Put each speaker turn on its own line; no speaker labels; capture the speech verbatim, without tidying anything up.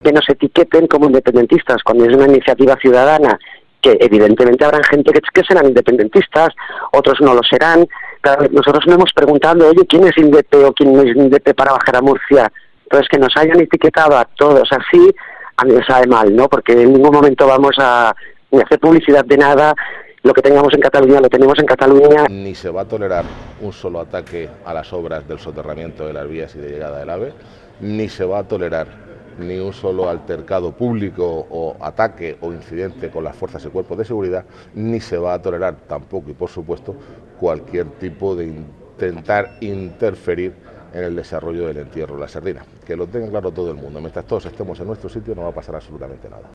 que nos etiqueten como independentistas cuando es una iniciativa ciudadana, que evidentemente habrá gente que, que serán independentistas, otros no lo serán. Claro, nosotros no hemos preguntado, oye, ¿quién es indepe o quién no es indepe para bajar a Murcia? Entonces, que nos hayan etiquetado a todos así, a mí me sabe mal, ¿no? Porque en ningún momento vamos a ni hacer publicidad de nada. Lo que tengamos en Cataluña lo tenemos en Cataluña.
Ni se va a tolerar un solo ataque a las obras del soterramiento de las vías y de llegada del AVE, ni se va a tolerar ni un solo altercado público o ataque o incidente con las fuerzas y cuerpos de seguridad, ni se va a tolerar tampoco y por supuesto cualquier tipo de intentar interferir en el desarrollo del entierro de la sardina. Que lo tenga claro todo el mundo, mientras todos estemos en nuestro sitio no va a pasar absolutamente nada.